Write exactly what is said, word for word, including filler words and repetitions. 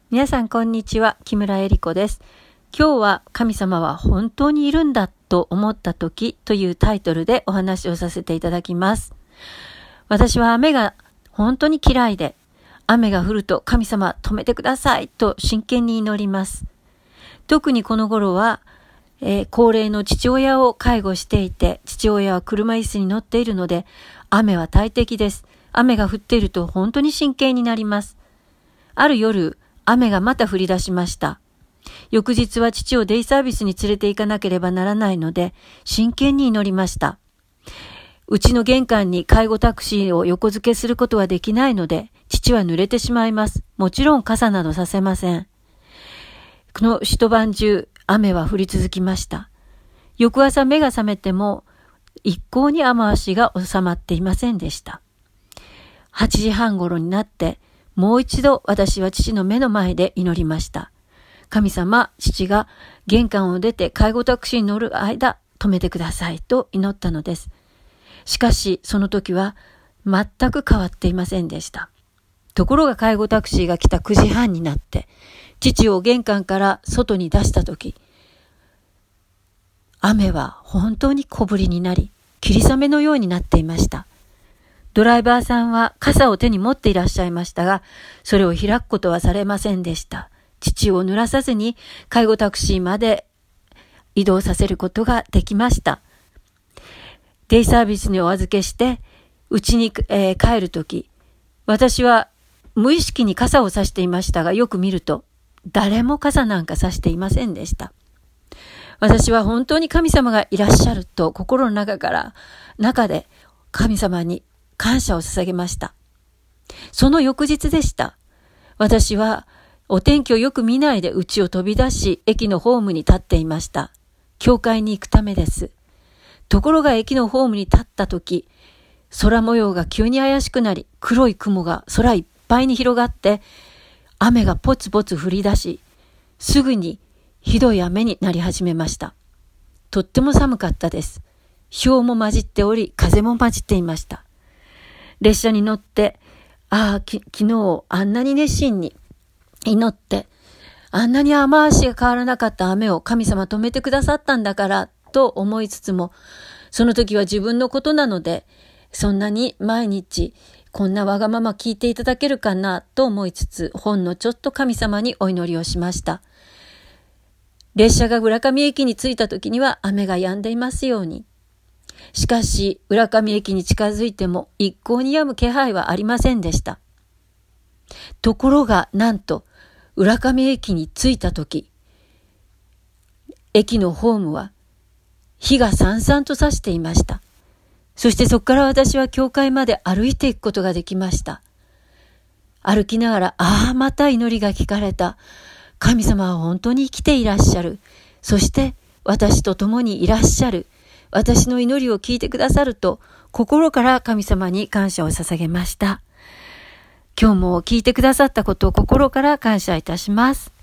皆さんこんにちは、木村恵理子です。今日は神様は本当にいるんだと思った時というタイトルでお話をさせていただきます。私は雨が本当に嫌いで、雨が降ると神様止めてくださいと真剣に祈ります。特にこの頃は、えー、高齢の父親を介護していて、父親は車椅子に乗っているので、雨は大敵です。雨が降っていると本当に真剣になります。ある夜、雨がまた降り出しました。翌日は父をデイサービスに連れて行かなければならないので、真剣に祈りました。うちの玄関に介護タクシーを横付けすることはできないので、父は濡れてしまいます。もちろん傘などさせません。この一晩中、雨は降り続きました。翌朝目が覚めても、一向に雨足が収まっていませんでした。はちじはん頃になって、もう一度私は父の目の前で祈りました。神様、父が玄関を出て介護タクシーに乗る間、止めてくださいと祈ったのです。しかし、その時は全く変わっていませんでした。ところが介護タクシーが来たくじはんになって、父を玄関から外に出した時、雨は本当に小降りになり、霧雨のようになっていました。ドライバーさんは傘を手に持っていらっしゃいましたが、それを開くことはされませんでした。父を濡らさずに介護タクシーまで移動させることができました。デイサービスにお預けして、家に、えー、帰るとき、私は無意識に傘を差していましたが、よく見ると、誰も傘なんか差していませんでした。私は本当に神様がいらっしゃると心の中から、中で神様に感謝を捧げました。その翌日でした。私はお天気をよく見ないで家を飛び出し、駅のホームに立っていました。教会に行くためです。ところが駅のホームに立った時、空模様が急に怪しくなり、黒い雲が空いっぱいに広がって、雨がポツポツ降り出し、すぐにひどい雨になり始めました。とっても寒かったです。氷も混じっており、風も混じっていました。列車に乗って、ああ、き、昨日あんなに熱心に祈って、あんなに雨足が変わらなかった雨を神様止めてくださったんだから、と思いつつも、その時は自分のことなので、そんなに毎日こんなわがまま聞いていただけるかな、と思いつつ、ほんのちょっと神様にお祈りをしました。列車が浦上駅に着いた時には雨が止んでいますように。しかし、浦上駅に近づいても一向に止む気配はありませんでした。ところが、なんと、浦上駅に着いたとき、駅のホームは火がさんさんと差していました。そしてそこから私は教会まで歩いていくことができました。歩きながら、ああ、また祈りが聞かれた。神様は本当に生きていらっしゃる。そして私と共にいらっしゃる。私の祈りを聞いてくださると、心から神様に感謝を捧げました。今日も聞いてくださったことを心から感謝いたします。